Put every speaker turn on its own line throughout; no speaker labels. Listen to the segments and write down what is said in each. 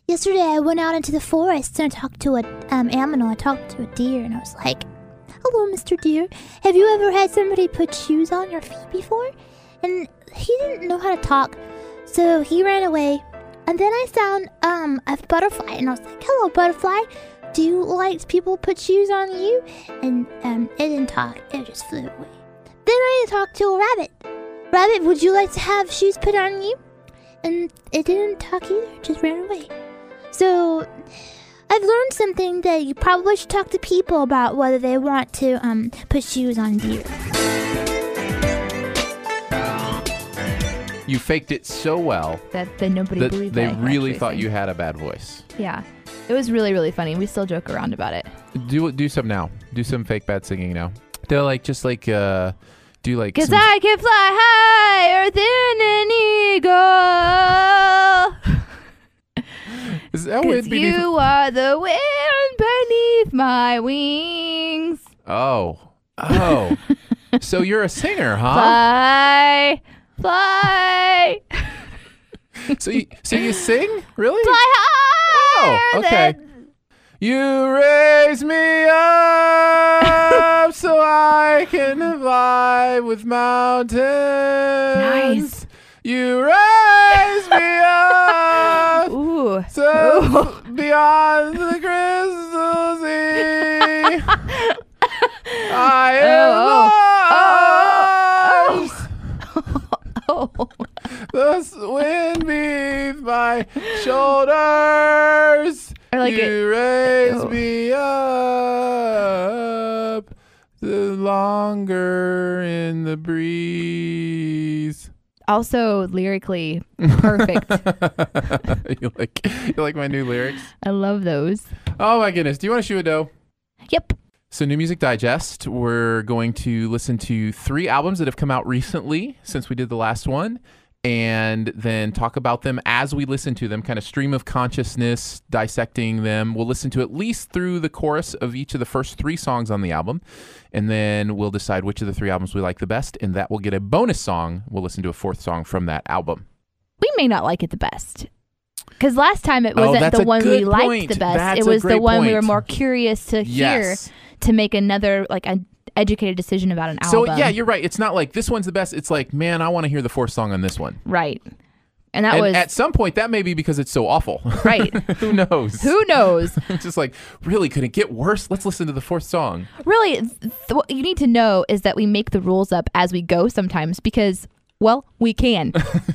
Yesterday I went out into the forest and I talked to a animal. I talked to a deer and I was like, "Hello, Mr. Deer. Have you ever had somebody put shoes on your feet before?" And he didn't know how to talk, so he ran away. And then I found a butterfly and I was like, "Hello, butterfly. Do you like people put shoes on you?" And it didn't talk. It just flew away. Then I talked to a rabbit. "Rabbit, would you like to have shoes put on you?" And it didn't talk either. It just ran away. So I've learned something that you probably should talk to people about whether they want to put shoes on deer.
You faked it so well
that nobody believed
they
that
really thought you had a bad voice.
Yeah. It was really, really funny. We still joke around about it.
Do some now. Do some fake bad singing now. They're like, just like, do like...
Because I can fly higher than an eagle.
Is that wind beneath...
You are the wind beneath my wings.
Oh. So you're a singer, huh?
Fly.
So you sing? Really?
Fly higher.
Oh, okay. You raise me up so I can fly with mountains.
Nice.
You raise me up.
Ooh.
So beyond the crystal sea. I am lost. The wind beneath my shoulders.
I like
you raise me up, the longer in the breeze.
Also, lyrically, perfect.
you like my new lyrics?
I love those.
Oh my goodness! Do you want to shoe a dough?
Yep.
So New Music Digest, we're going to listen to 3 albums that have come out recently since we did the last one, and then talk about them as we listen to them, kind of stream of consciousness, dissecting them. We'll listen to at least through the chorus of each of the first 3 songs on the album, and then we'll decide which of the 3 albums we like the best, and that will get a bonus song. We'll listen to a 4th song from that album.
We may not like it the best. Because last time it wasn't the one we liked the best. It was the one we were more curious to hear to make another, like, an educated decision about an album.
So, yeah, you're right. It's not like this one's the best. It's like, man, I want to hear the 4th song on this one.
Right. And that was...
At some point, that may be because it's so awful.
Right.
Who knows?
Who knows?
It's just like, really, could it get worse? Let's listen to the 4th song.
Really, what you need to know is that we make the rules up as we go sometimes because, well, we can.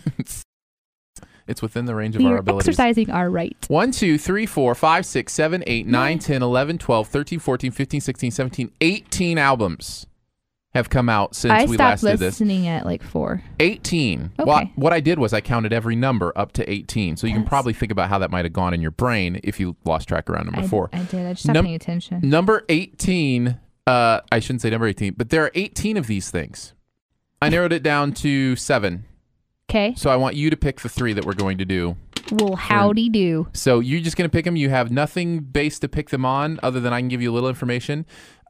It's within the range of our abilities.
Exercising our right.
1, 2, 3, 4, 5, 6, 7, 8, 9, 10, 11, 12, 13, 14, 15, 16, 17, 18 albums have come out since we last did this.
I stopped listening at like 4.
18.
Okay.
What I did was I counted every number up to 18. So you can probably think about how that might have gone in your brain if you lost track around number 4.
I did. I just stopped paying attention.
Number 18, I shouldn't say number 18, but there are 18 of these things. I narrowed it down to 7.
Okay.
So I want you to pick the 3 that we're going to do.
Well, howdy do.
So you're just going to pick them. You have nothing base to pick them on other than I can give you a little information.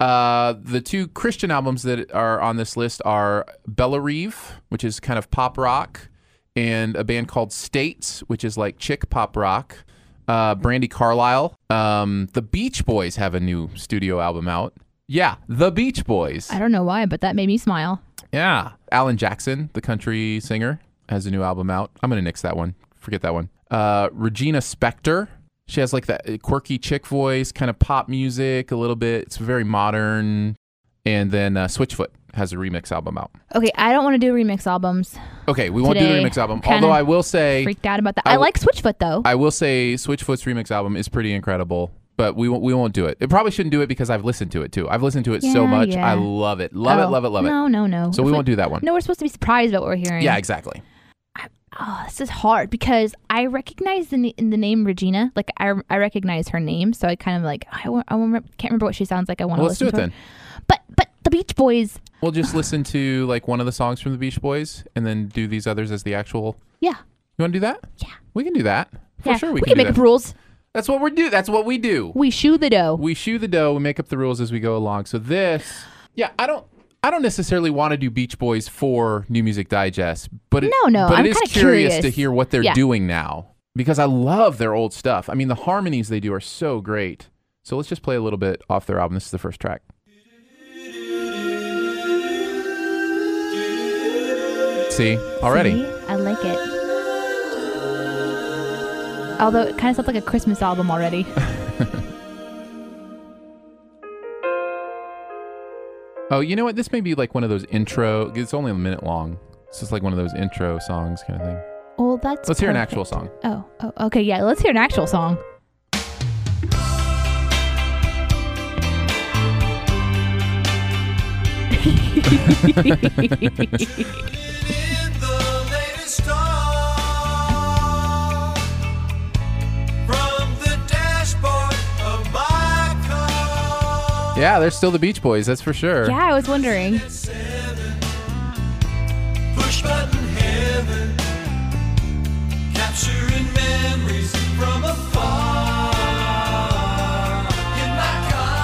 The 2 Christian albums that are on this list are Bellarive, which is kind of pop rock, and a band called States, which is like chick pop rock. Brandi Carlile. The Beach Boys have a new studio album out. Yeah, The Beach Boys.
I don't know why, but that made me smile.
Yeah. Alan Jackson, the country singer, has a new album out. I'm going to nix that one. Forget that one. Regina Spektor. She has like that quirky chick voice, kind of pop music a little bit. It's very modern. And then Switchfoot has a remix album out.
Okay, I don't want to do remix albums.
Okay, we won't do the remix album. Although I will say...
Freaked out about that. I like Switchfoot though.
I will say Switchfoot's remix album is pretty incredible. But we won't do it. It probably shouldn't do it because I've listened to it too. I've listened to it so much. Yeah. I love it. Love it.
No.
So we won't do that one.
No, we're supposed to be surprised about what we're hearing.
Yeah, exactly.
This is hard because I recognize the name Regina. Like I recognize her name, so I kind of like can't remember what she sounds like. I want to listen to her.
Let's do it
then. But the Beach Boys.
We'll just listen to like one of the songs from the Beach Boys and then do these others as the actual.
Yeah.
You want to do that?
Yeah.
We can do that. For sure, we
can make up rules.
That's what we do. That's what we do.
We shoe the dough.
We make up the rules as we go along. So this, I don't necessarily want to do Beach Boys for New Music Digest, but
no.
But
I'm
it is curious to hear what they're doing now. because I love their old stuff. I mean, the harmonies they do are so great. So let's just play a little bit off their album. This is the first track. See, already.
See? I like it. Although it kind of sounds like a Christmas album already.
Oh, you know what? This may be like one of those intro. It's only a minute long. It's just like one of those intro songs kind of thing.
Well,
Let's hear an actual song.
Oh, okay. Yeah, let's hear an actual song.
Yeah, they're still the Beach Boys, that's for sure.
Yeah, I was wondering.
Push button heaven, capturing memories from afar. In my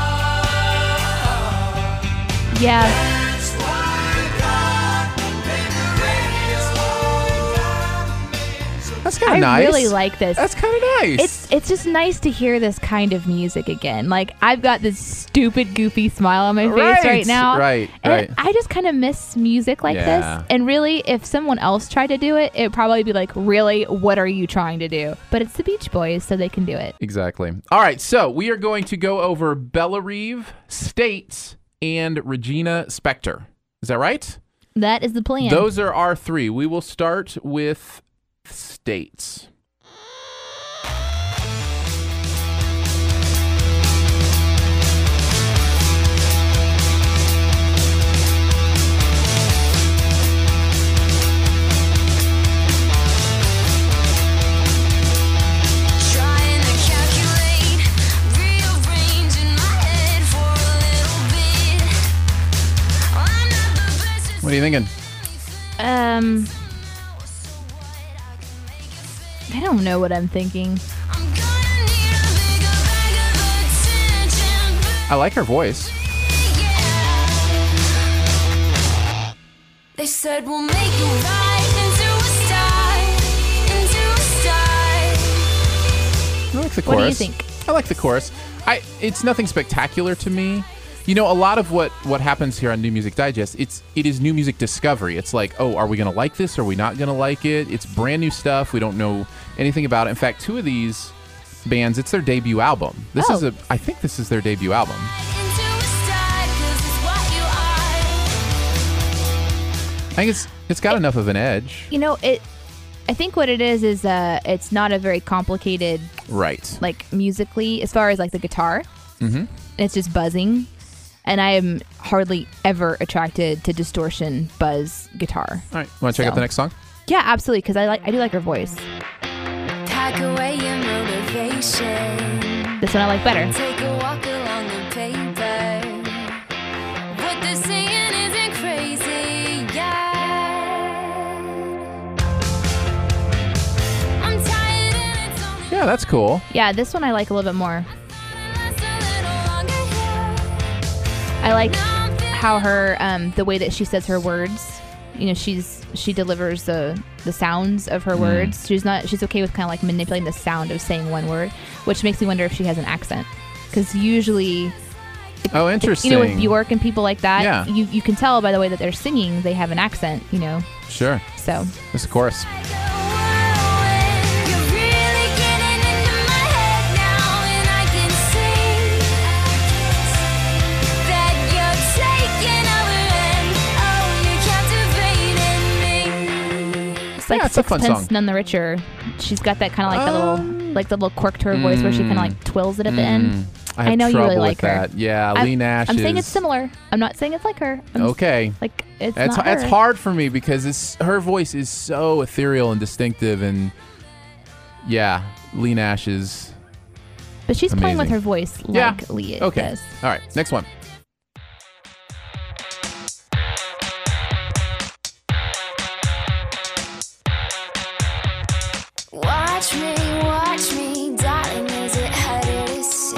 car.
Yeah.
That's why God made the radio.
That's kind of nice.
I really like this.
That's kind of nice.
It's just nice to hear this kind of music again. Like, I've got this stupid, goofy smile on my face right now.
Right.
I just kind of miss music like this. And really, if someone else tried to do it, it'd probably be like, really, what are you trying to do? But it's the Beach Boys, so they can do it.
Exactly. All right, so we are going to go over Bellarive, States, and Regina Spektor. Is that right?
That is the plan.
Those are our three. We will start with States. What are you thinking?
I don't know what I'm thinking.
I like her voice.
They said we'll make you right into a star, into a star.
I like the chorus.
What do you think?
I like the chorus. It's nothing spectacular to me. You know, a lot of what happens here on New Music Digest, it is new music discovery. It's like, oh, are we going to like this? Are we not going to like it? It's brand new stuff. We don't know anything about it. In fact, two of these bands, it's their debut album. I think this is their debut album. I think it's got enough of an edge.
You know, I think what it is it's not a very complicated,
right?
Like musically, as far as like the guitar.
Mm-hmm.
It's just buzzing. And I am hardly ever attracted to distortion buzz guitar.
All right. Want to check out the next song?
Yeah, absolutely, because I do like her voice.
Pack away your motivation.
This one I like better.
Take a walk along the paper. What they're saying isn't crazy, yeah. I'm tired and it's only
Yeah, that's cool.
Yeah, this one I like a little bit more. I like how her the way that she says her words. You know, she delivers the sounds of her words. She's okay with kind of like manipulating the sound of saying one word, which makes me wonder if she has an accent. Because usually,
interesting.
You know, with Bjork and people like that,
yeah.
you can tell by the way that they're singing they have an accent. You know.
Sure.
So
this is the chorus.
Like
it's a fun song.
None the Richer. She's got that kind of like the little quirk to her voice where she kind of like twirls it at the end.
I
know you really like
that.
her.
Yeah, Leigh Nash.
I'm saying it's similar. I'm not saying it's like her.
Okay.
Like it's not her.
It's hard for me because her voice is so ethereal and distinctive, and yeah, Leigh Nash is.
But she's
amazing.
playing with her voice like Leigh does.
Okay. All right. Next one.
Watch me, darling, is it harder to see?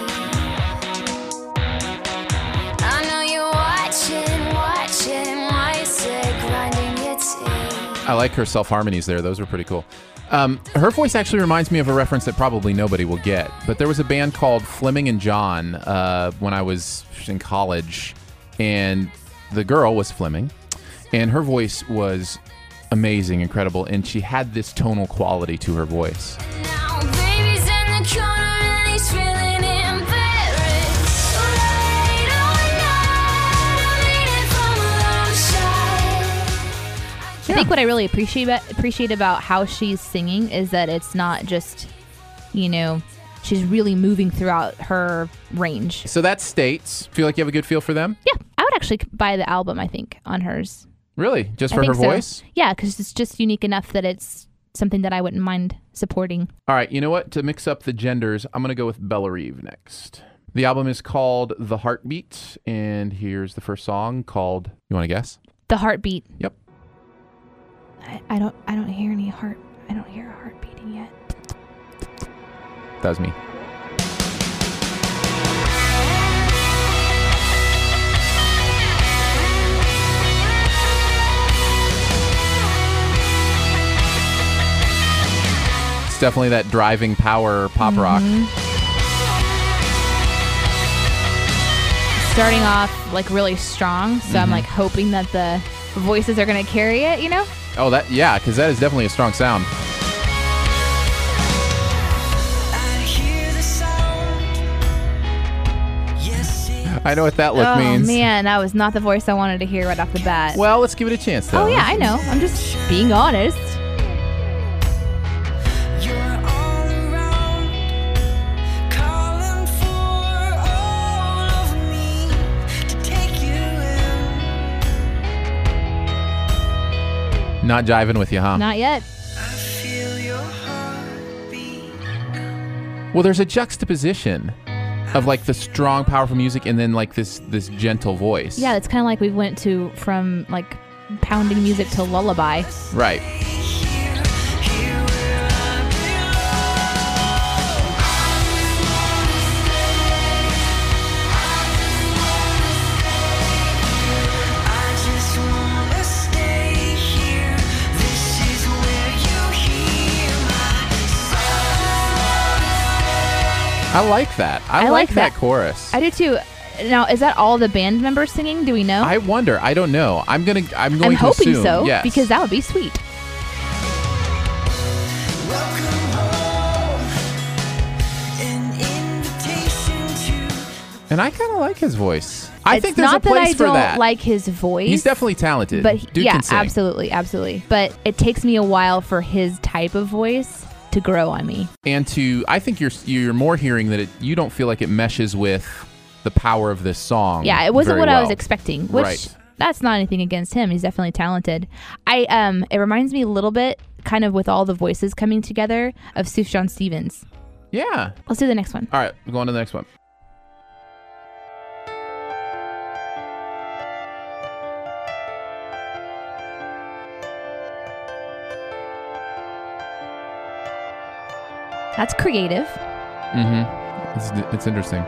I know you're watching, why is it grinding your teeth?
I like her self-harmonies there. Those were pretty cool. Her voice actually reminds me of a reference that probably nobody will get, but there was a band called Fleming and John when I was in college, and the girl was Fleming, and her voice was amazing, incredible, and she had this tonal quality to her voice.
Now baby's in the corner and he's feeling embarrassed. Late on night, I'm leaning from a long shot.
I think what I really appreciate about how she's singing is that it's not just, she's really moving throughout her range.
So that's States. Feel like you have a good feel for them?
Yeah, I would actually buy the album, I think, on hers.
Really? Just
I
for her
think so.
voice?
Yeah, because it's just unique enough that it's something that I wouldn't mind supporting.
All right, you know what? To mix up the genders, I'm going to go with Bella Reeve next. The album is called The Heartbeat, and here's the first song called, you want to guess?
The Heartbeat.
Yep.
I don't hear any heart. I don't hear a heart beating yet.
That was me. It's definitely that driving power pop rock.
Starting off like really strong, so I'm like hoping that the voices are going to carry it,
Oh, yeah, because that is definitely a strong sound. I know what that look means.
Oh man, that was not the voice I wanted to hear right off the bat.
Well, let's give it a chance, though.
Oh yeah, I know. I'm just being honest.
Not jiving with you, huh?
Not yet.
Well, there's a juxtaposition of like the strong, powerful music and then like this gentle voice.
Yeah, it's kind of like we went from like pounding music to lullaby.
Right. I like that. I like that chorus.
I do too. Now, is that all the band members singing? Do we know?
I wonder. I don't know. I'm going to
hoping
assume,
so,
yes.
because that would be sweet.
And I kind of like his voice. I
It's
think there's a
not that
place
I
for
don't
that.
like his voice.
He's definitely talented.
But
Dude
yeah,
can sing.
absolutely. But it takes me a while for his type of voice to grow on me.
And I think you're more hearing that you don't feel like it meshes with the power of this song.
Yeah, it wasn't
very
what I was
well.
expecting. Which
Right.
that's not anything against him. He's definitely talented. It reminds me a little bit, kind of with all the voices coming together, of Sufjan Stevens.
Yeah.
Let's do the next one.
All right, we're going to the next one.
That's creative.
Mm-hmm. It's interesting.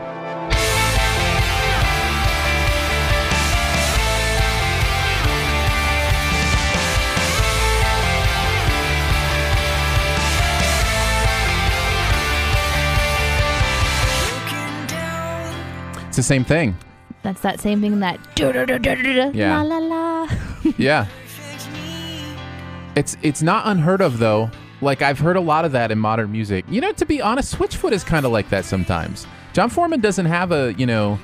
It's the same thing.
That's that same thing that
Yeah.
la la la.
Yeah. It's not unheard of though. Like I've heard a lot of that in modern music. To be honest, Switchfoot is kind of like that sometimes. John Foreman doesn't have that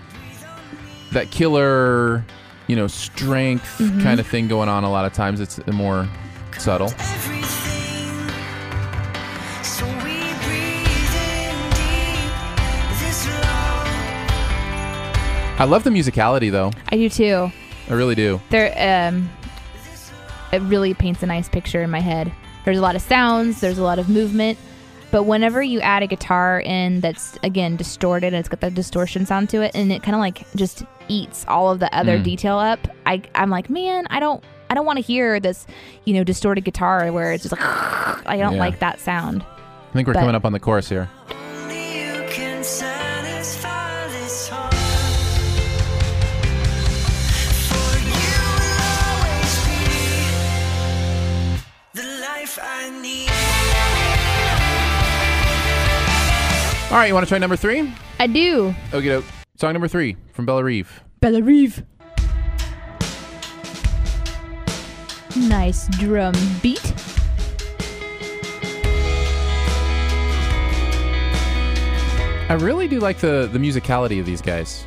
killer, strength kind of thing going on a lot of times. It's more subtle. I love the musicality though.
I do too.
I really do.
It really paints a nice picture in my head. There's a lot of sounds, there's a lot of movement, but whenever you add a guitar in that's, again, distorted, and it's got that distortion sound to it, and it kind of like just eats all of the other detail up, I'm like, man, I don't want to hear this, distorted guitar where it's just like, I don't like that sound.
I think we're coming up on the chorus here.
I need
All right, you want to try number 3?
I do.
Okie doke. Song number 3 from Bella Reeve.
Bella Reeve. Nice drum beat.
I really do like the musicality of these guys.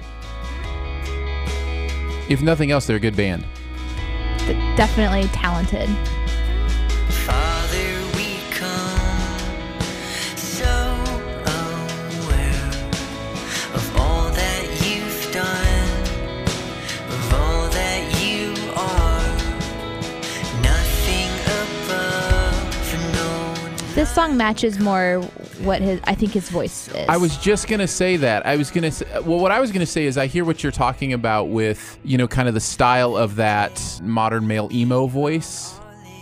If nothing else, they're a good band.
Definitely talented.
Father, we come so aware of all that you've done, of all that you are, nothing above and no.
This song matches more what I think his voice is.
I was just going to say that. I was going to say, well, what I was going to say is I hear what you're talking about with, you know, kind of the style of that modern male emo voice.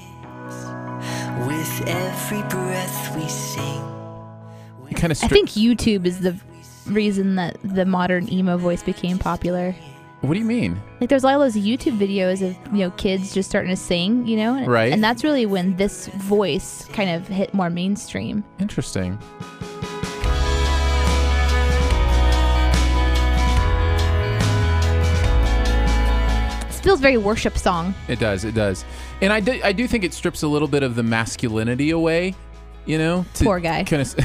With every breath we sing.
Kind of
I think YouTube is the reason that the modern emo voice became popular.
What do you mean?
Like there's all those YouTube videos of, you know, kids just starting to sing, you know?
Right.
And that's really when this voice kind of hit more mainstream.
Interesting.
This feels very worship song.
It does. It does. And I do think it strips a little bit of the masculinity away, you know?
Poor guy.
Kind of.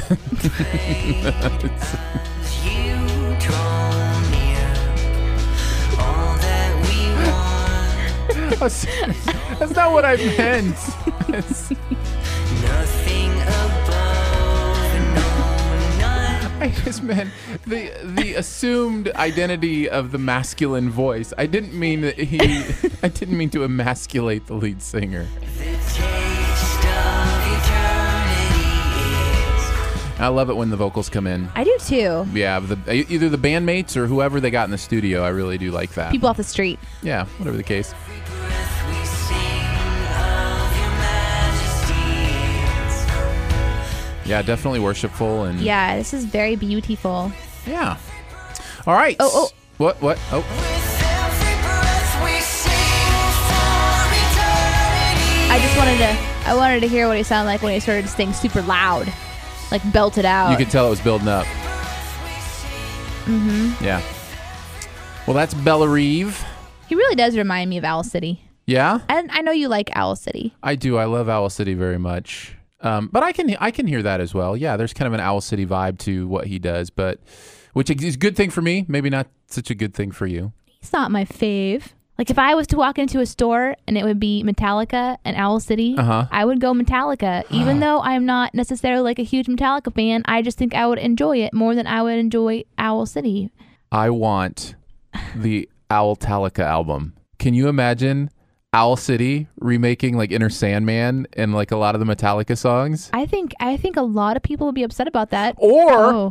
You draw near all that we want.
That's not what I meant. It's-
Nothing above and no none.
I just meant the assumed identity of the masculine voice. I didn't mean that I didn't mean to emasculate the lead singer.
The taste of eternity is.
I love it when the vocals come in.
I do too.
Yeah, either the bandmates or whoever they got in the studio. I really do like that.
People off the street.
Yeah, whatever the case.
Breath we sing of your majesties.
Yeah, definitely worshipful and
Yeah, this is very beautiful.
yeah. All right.
Oh.
What? Oh.
With every breath we sing for eternity.
I wanted to hear what he sounded like when he started to sing super loud. Like belted out.
You could tell it was building up.
Mm-hmm.
Yeah. Well, that's Bella Reeve.
He really does remind me of Owl City.
Yeah,
And I know you like Owl City.
I do. I love Owl City very much. But I can hear that as well. Yeah, there's kind of an Owl City vibe to what he does, but which is a good thing for me. Maybe not such a good thing for you.
He's not my fave. Like if I was to walk into a store and it would be Metallica and Owl City, I would go Metallica. Even though I'm not necessarily like a huge Metallica fan, I just think I would enjoy it more than I would enjoy Owl City.
I want the Owltalica album. Can you imagine Owl City remaking like Inner Sandman and like a lot of the Metallica songs?
I think a lot of people would be upset about that.
Or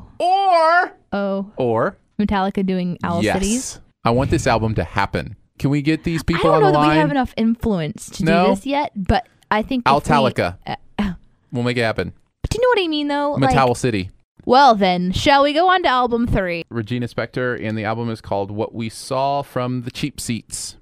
Metallica doing Owl
yes,
Cities.
I want this album to happen. Can we get these people
I
on
don't
the
know that
line?
we have enough influence to
No?
do this yet, but I think if
Owltalica.
we-
We'll make it happen.
But do you know what I mean though?
Metal City.
Well then, shall we go on to album 3?
Regina Spektor, and the album is called What We Saw from the Cheap Seats.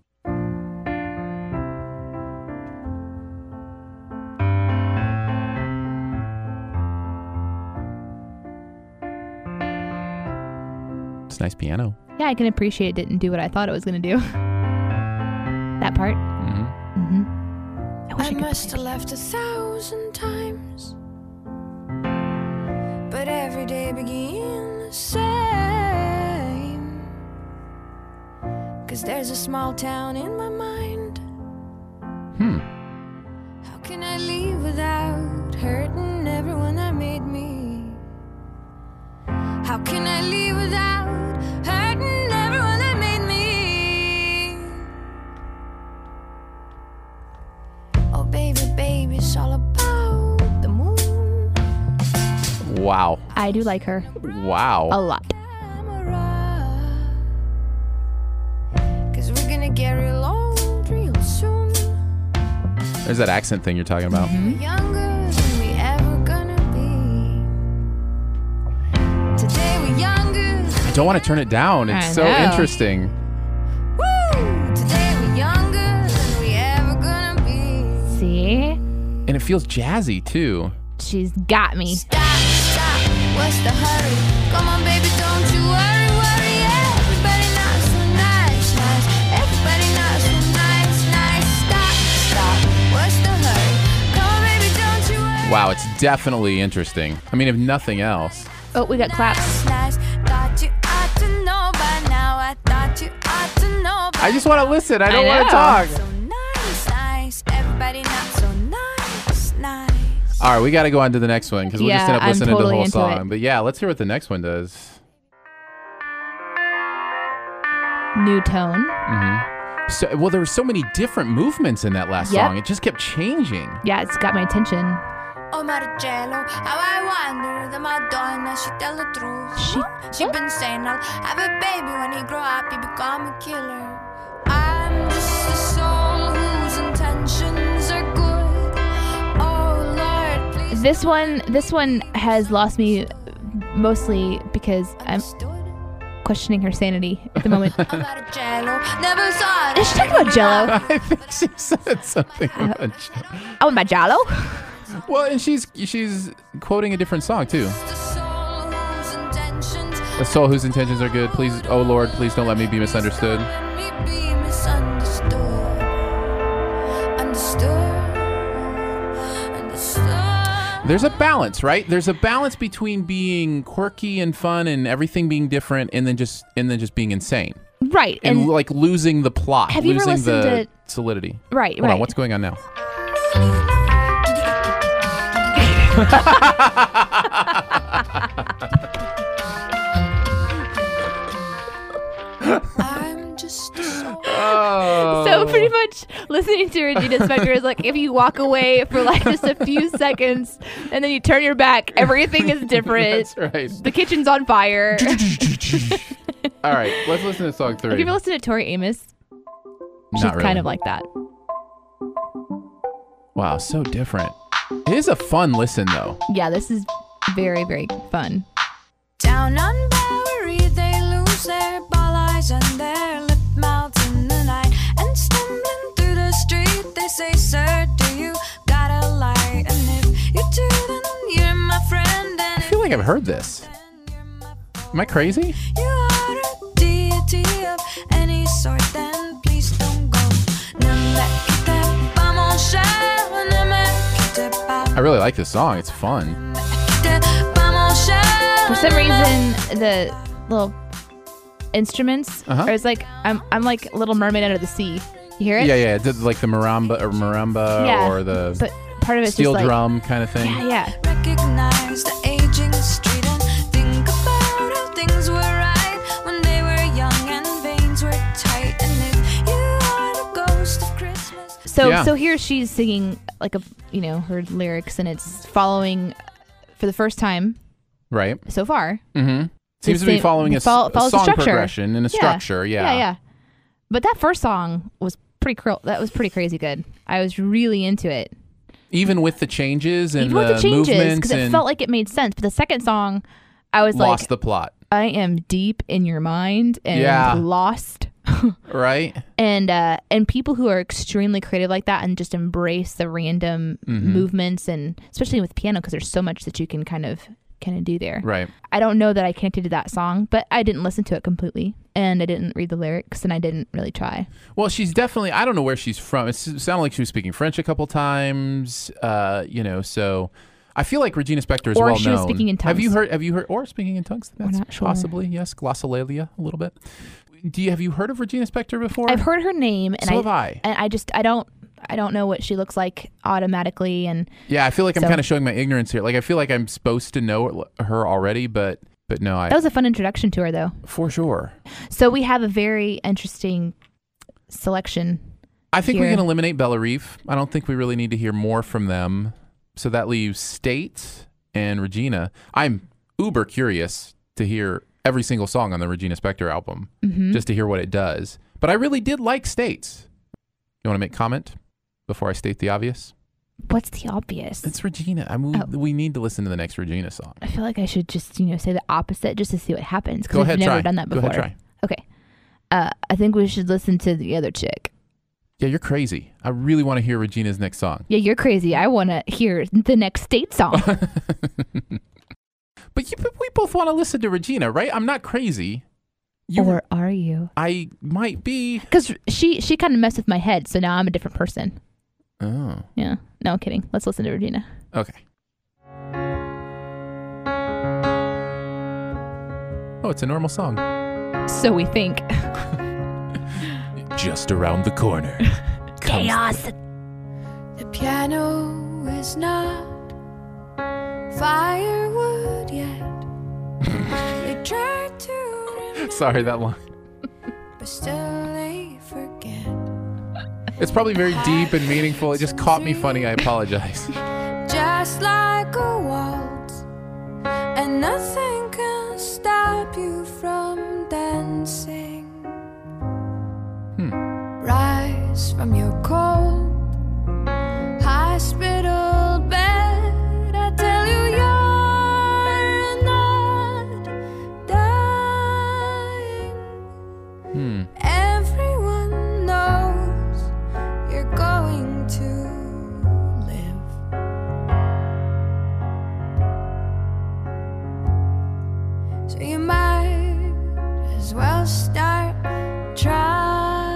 It's nice piano.
Yeah, I can appreciate it didn't do what I thought it was going to do. That part.
Mm-hmm.
I wish I
I
could
must
play
have left 1,000 times, but every day begins the same. 'Cause there's a small town in my mind. How can I leave without hurting everyone that made me? How can I leave without hurting everyone that made me? Oh baby, baby, it's all about the moon.
Wow.
I do like her
Wow.
a lot.
Camera. 'Cause we're gonna get real old real soon.
There's that accent thing you're talking about.
Mm-hmm.
We're younger than we ever gonna be. Today we're younger.
I don't want to turn it down. It's
I
so
know.
interesting.
Woo! Today we're younger than we ever gonna be.
See?
And it feels jazzy too.
She's got me.
Stop, stop. What's the hurry? Come on, baby, don't you worry, worry. Yeah, everybody not so nice, nice. Everybody not so nice, nice. Stop, stop. What's the hurry? Come on, baby, don't you worry.
Wow, it's definitely interesting. I mean, if nothing else.
Oh, we got claps.
Nice, thought you ought to know by now. I thought you ought to know by
I just want to listen. I don't
I
want
know.
to talk.
so nice, nice. Everybody not so nice, nice.
All right, we got to go on to the next one because we'll just
Yeah,
end up
I'm
listening
totally
to the whole
into
song.
it.
But yeah, let's hear what the next one does.
New tone.
So, well, there were so many different movements in that last
Yep.
song. It just kept changing.
Yeah, it's got my attention.
Oh, Marcello, how I wonder the Madonna, she tell the truth. She been saying I'll have a baby when he grow up, he become a killer. I'm just a soul whose intentions are good. Oh, Lord, please.
This one has lost me mostly because I'm questioning her sanity at the moment.
Oh, Marcello, never saw
Is she talking about Jello?
I think she said something about
Oh, my Jello?
Well, and she's quoting a different song too. A soul whose intentions are good. Please, oh Lord, please don't let me be misunderstood.
Let me be misunderstood. Understood.
There's a balance, right? There's a balance between being quirky and fun and everything being different, and then just being insane
Right.
and like losing the plot,
Have you ever
losing the
listened
solidity.
Right,
Hold
right.
on, what's going on now?
I'm just a soul.
Oh.
So pretty much listening to Regina Spektor is like if you walk away for like just a few seconds and then you turn your back, everything is different.
That's right.
The kitchen's on fire.
All right, let's listen to song 3.
Have you ever listened to Tori Amos? She's
Not really.
kind of like that.
Wow, so different. It is a fun listen though.
Yeah, this is very, very fun.
Down on Bowery, they lose their ball eyes and their lip mouths in the night. And stumbling through the street, they say, "Sir, do you got a light?" And if you do, then you're my friend.
I
And
feel like I've heard this. Am I crazy?
you are a deity of any sort, then please don't go.
I really like this song. It's fun.
For some reason, the little instruments
Uh-huh.
are it's like I'm like Little Mermaid under the sea. You hear it?
Yeah, yeah. Like the marimba
Yeah,
or the
But part of it's
steel
just like,
drum kind of thing.
Yeah, yeah.
Recognize the aging street and think about how things were right when they were young and veins were tight. And if you are the ghost of Christmas,
So
Yeah.
so here she's singing like her lyrics and it's following for the first time
Right.
so far.
Mm-hmm. Seems to be
same-
following a
follows the
song
structure.
progression and a structure. Yeah.
Yeah. But that first song was that was pretty crazy good. I was really into it.
Even with the changes and
Even with the changes,
movements
because it
and
felt like it made sense. But the second song, I was
lost
like,
the plot.
I am deep in your mind and
Yeah.
lost.
Right.
And people who are extremely creative like that and just embrace the random
Mm-hmm.
movements, and especially with piano because there's so much that you can kind of do there.
Right.
I don't know that I connected to that song, but I didn't listen to it completely, and I didn't read the lyrics, and I didn't really try.
Well, she's definitely. I don't know where she's from. It sounded like she was speaking French a couple times. So I feel like Regina Spektor is
Or
well
she was
known.
speaking in
Have you
tongues.
heard? Or speaking in tongues? That's
not sure.
possibly yes. Glossolalia a little bit. Have you heard of Regina Spektor before?
I've heard her name, and
So have I.
And I don't know what she looks like automatically, and
Yeah, I feel like I'm
So-
kind of showing my ignorance here. Like I feel like I'm supposed to know her already, but no,
that was a fun introduction to her, though.
for sure.
So we have a very interesting selection.
I think we
Here.
can eliminate Bella Reef. I don't think we really need to hear more from them. So that leaves State and Regina. I'm uber curious to hear every single song on the Regina Spektor album, just to hear what it does. But I really did like States. You want to make comment before I state the obvious?
What's the obvious?
It's Regina. I mean, we need to listen to the next Regina song.
I feel like I should just say the opposite just to see what happens,
Go
because
ahead,
I've never
try.
done that
Go
before.
ahead, try.
Okay. I think we should listen to the other chick.
Yeah, you're crazy. I really want to hear Regina's next song.
Yeah, you're crazy. I want to hear the next State song.
But we both want to listen to Regina, right? I'm not crazy.
Or are you?
I might be.
Because she kind of messed with my head, so now I'm a different person.
Oh.
Yeah. No, I'm kidding. Let's listen to Regina.
Okay. Oh, it's a normal song.
So we think.
Just around the corner.
Chaos.
The piano is not firewood yet. They try to remember,
Sorry, that line.
but still they forget.
It's probably very deep and meaningful. It just caught me funny. I apologize.
Just like a waltz, and nothing can stop you from dancing. Rise from your cold hospital bed. I tell you, you're not dying. Everyone knows you're going to live. So you might as well start trying.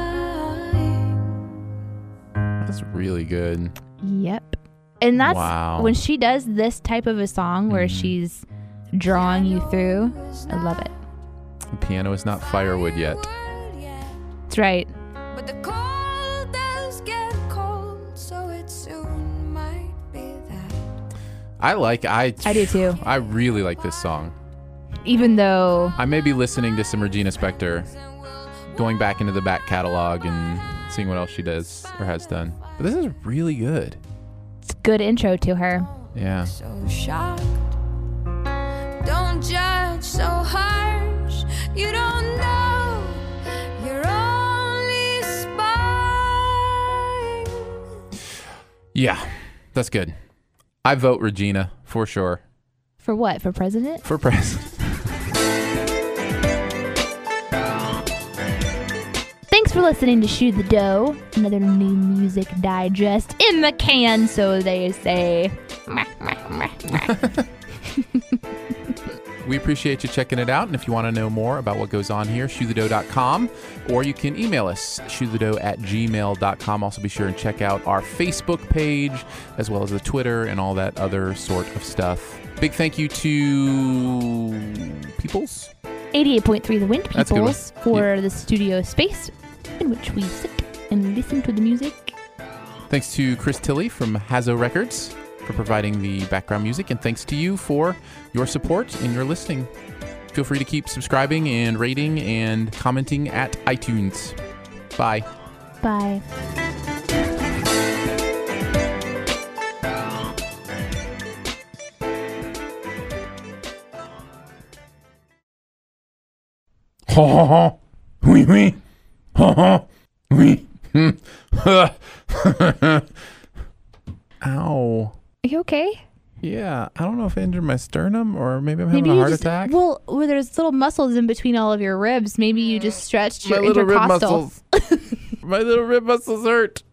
That's really good.
Yep. And that's
Wow.
when she does this type of a song where she's drawing you through. I love it.
The piano is not firewood yet.
That's right.
But the cold does get cold, so it soon might be that.
I
do too.
I really like this song.
Even though
I may be listening to some Regina Spektor, going back into the back catalog and seeing what else she does or has done. But this is really good.
it's a good intro to her.
Yeah.
So shocked. Don't judge so harsh. You don't know. You're only spying.
Yeah, that's good. I vote Regina for sure.
For what? For president?
For president.
Thanks for listening to Shoe the Dough, another new music digest in the can, so they say.
We appreciate you checking it out. And if you want to know more about what goes on here, shoethedough.com, or you can email us, shoethedough@gmail.com. Also be sure and check out our Facebook page, as well as the Twitter and all that other sort of stuff. Big thank you to Peoples.
88.3 The Wind
That's a good one.
Peoples for the studio space in which we sit and listen to the music.
Thanks to Chris Tilley from Hazo Records for providing the background music, and thanks to you for your support and your listening. Feel free to keep subscribing and rating and commenting at iTunes. Bye.
Bye.
Ha ha ha. Oui, oui. Ha ha. Oui. Ow.
Are you okay?
Yeah, I don't know if I injured my sternum or maybe I'm having
Maybe
a
you
heart
just,
attack.
Well, where there's little muscles in between all of your ribs. Maybe you just stretched your
My little rib
intercostal.
muscles. My little rib muscles hurt.